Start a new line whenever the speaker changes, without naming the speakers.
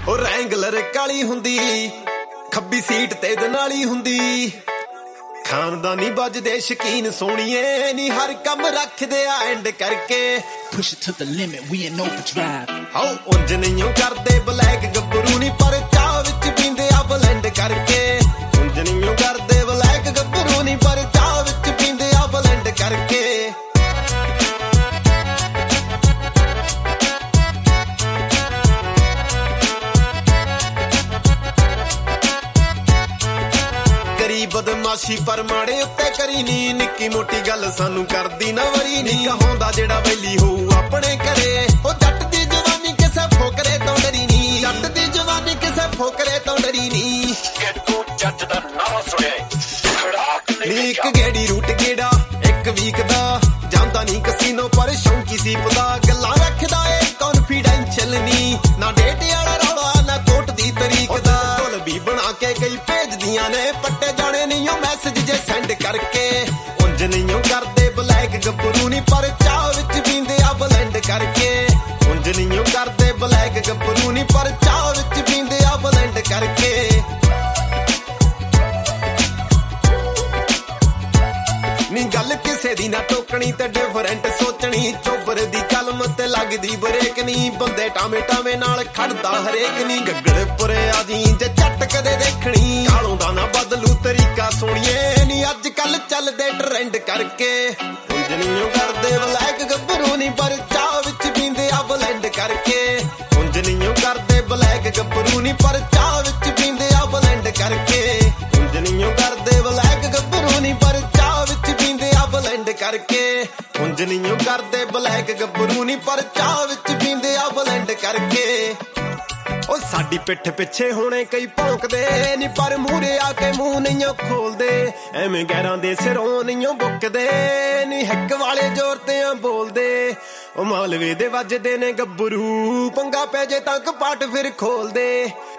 ਉਹ ਰੈਂਗਲਰ ਕਾਲੀ ਹੁੰਦੀ, ਖੱਬੀ ਸੀਟ ਤੇ ਦਨਾਲੀ ਹੁੰਦੀ। ਖਾਨਦਾਨੀ ਵੱਜਦੇ ਸ਼ਕੀਨ ਸੋਣੀਏ ਨੀ ਹਰ ਕੰਮ ਰੱਖਦੇ ਆ ਐਂਡ ਕਰਕੇ।
Push it to the limit, we in overdrive.
ਹਾਉ ਉਂਝ ਨਹੀਂ ਕਰਦੇ ਬਲੈਕ ਗੱਭਰੂ ਨੀ ਪਰ ਚਾਹ ਵਿੱਚ ਪੀਂਦੇ ਆ ਬਲੈਂਡ ਕਰਕੇ। ਉਂਝ ਨਹੀਂ ਕਰਦੇ ਬਲੈਕ ਗੱਭਰੂ ਨੀ ਪਰ ਚਾਹ ਵਿੱਚ ਪੀਂਦੇ ਆ ਬਲੈਂਡ ਕਰਕੇ। ਬਦਮਾਸ਼ੀ ਪਰ ਮਾੜੇ ਉੱਤੇ ਕਰੀ ਨੀ, ਨਿੱਕੀ ਮੋਟੀ ਗੱਲ ਸਾਨੂੰ ਕਰਦੀ ਨਾ ਵਰੀ ਨੀ। ਕਹਾਉਂਦਾ ਜਿਹੜਾ ਵੈਲੀ ਹੋਊ ਆਪਣੇ ਘਰੇ, ਉਹ ਜੱਟ ਦੀ ਜਵਾਨੀ ਕਿਸੇ ਫੋਕਰੇ ਤੋਂ ਡਰੀ ਨੀ। ਜੱਟ ਦੀ ਜਵਾਨੀ ਕਿਸੇ ਫੋਕਰੇ ਤੋਂ ਡਰੀ ਨੀ।
ਤੂੰ ਜੱਟ ਦਾ ਨਾਮ ਸੁਣਿਆ
ਨੀ ਇੱਕ ਗੇੜੀ ਰੂਟ ਗੇੜਾ ਇੱਕ ਵੀਕ ਦਾ, ਜਾਂਦਾ ਨੀ ਕਸੀਨੋ ਪਰ ਸ਼ੌਂਕੀ ਸੀਪ ਦਾ। ਗੱਲਾਂ ਰੱਖਦਾ ਏ ਕੌਨਫੀਡੈਂਸ਼ੀਅਲ ਨੀ, ਨਾ ਡੇਟ ਵਾਲਾ ਰੌਲਾ ਨਾ ਕੋਟ ਦੀ ਤਰੀਕ ਦਾ। ਢੋਲ ਵੀ ਬਣਾ ਕੇ ਕਈ ਭੇਜਦੀਆਂ ਨੇ, ਪੱਟੇ ਜਾਣੇ ਨਹੀਂ ਉਹ ਮੈਸੇਜ ਜੇ ਸੈਂਡ ਕਰਕੇ। ਉਂਝ ਨਹੀਂ ਕਰਦੇ ਬਲੈਕ ਗੱਭਰੂ ਨੀ ਪਰ ਚਾਹ ਵਿੱਚ ਪੀਂਦੇ ਆ ਬਲੈਂਡ ਕਰਕੇ। ਉਂਝ ਨਹੀਂ ਕਰਦੇ ਬਲੈਕ ਗੱਭਰੂ ਨੀ ਪਰ ਚਾਹ ਵਿੱਚ ਪੀਂਦੇ ਆ ਬਲੈਂਡ ਕਰਕੇ। ਨੀ ਗੱਲ ਕਿਸੇ ਦੀ ਨਾ ਟੋਕਣੀ ਤੇ ਡਿਫਰੈਂਟ ਸੋਚਣੀ। ਚੋਬਰ ਦੀ ਕਲਮ ਤੇ ਲੱਗਦੀ ਬਰੇਕ ਨੀ, ਬੰਦੇ ਟਾਵੇਂ ਟਾਵੇਂ ਨਾਲ ਖੜਦਾ ਹਰੇਕ ਨੀ। ਗੱਗੜ ਪੁਰੇ ਆ ਜੀ ਜੇ ਚੱਟ ਕਦੇ ਦੇਖਣੀ, ਕਾਲੋਂ ਦਾ ਨਾ ਬਦਲੂ ਤਰੀਕਾ ਸੋਣੀਏ ਨੀ ਅੱਜ ਕੱਲ ਚੱਲਦੇ ਟ੍ਰੈਂਡ ਕਰਕੇ। ਉਂਝ ਨਹੀਂ ਕਰਦੇ ਬਲੈਕ ਗੱਭਰੂ ਨੀ ਪਰ ਚਾਹ ਵਿੱਚ ਪੀਂਦੇ ਆ ਬਲੈਂਡ ਕਰਕੇ। ਉਂਝ ਨਹੀਂ ਕਰਦੇ ਬਲੈਕ ਗੱਭਰੂ ਨੀ ਪਰ ਚਾਹ ਵਿੱਚ ਪੀਂਦੇ ਆ ਬਲੈਂਡ ਕਰਕੇ। ਉਂਝ ਨਹੀਂ ਕਰਦੇ ਬਲੈਕ ਗੱਭਰੂ ਨੀ ਪਰ ਚਾਹ ਵਿੱਚ ਪੀਂਦੇ ਆ ਬਲੈਂਡ ਕਰਕੇ। ਉਂਝ ਨਹੀਂ ਕਰਦੇ ਬਲੈਕ ਗੱਭਰੂ ਨੀ ਪਰ ਚਾਹ ਵਿੱਚ ਪੀਂਦੇ ਆ ਬਲੈਂਡ ਕਰਕੇ। ਉਹ ਸਾਡੀ ਪਿੱਠ ਪਿੱਛੇ ਹੋਣੇ ਕਈ ਭੌਂਕਦੇ ਨੀ ਪਰ ਮੂਹਰੇ ਆ ਕੇ ਮੂੰਹ ਨਹੀਂ ਖੋਲਦੇ। ਐਵੇਂ ਗੈਰਾਂ ਦੇ ਸਿਰੋਂ ਨਹੀਂ ਬੁੱਕਦੇ ਨੀ, ਹੈਕ ਵਾਲੇ ਜ਼ੋਰ ਤੇ ਆ ਬੋਲਦੇ। ਉਹ ਮਾਲਵੇ ਦੇ ਵੱਜਦੇ ਨੇ ਗੱਭਰੂ, ਪੰਗਾ ਪੈ ਜੇ ਤਾਂ ਕਪਾਟ ਫਿਰ ਖੋਲਦੇ।